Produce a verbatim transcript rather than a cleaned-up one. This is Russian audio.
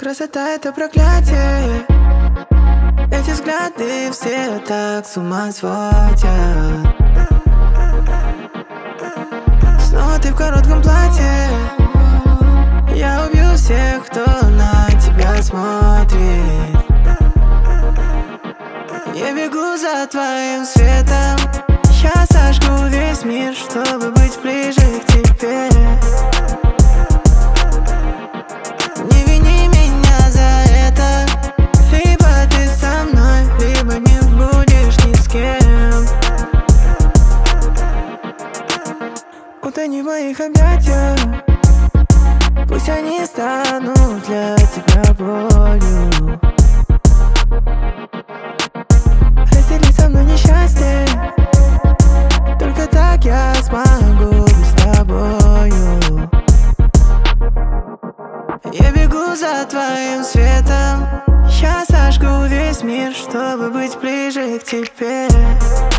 красота — это проклятие. Эти взгляды все так с ума сводят. Снова ты в коротком платье. Я убью всех, кто на тебя смотрит. Я бегу за твоим светом. Я сожгу весь мир, чтобы быть ближе к тебе. Не вини меня за это. Либо ты со мной, либо не будешь ни с кем. Утони в моих объятиях. Пусть они станут для тебя болью. Раздели со мной несчастье. Только так я смогу быть с тобою. Я бегу за твоим светом. Я сожгу весь мир, чтобы быть ближе к тебе.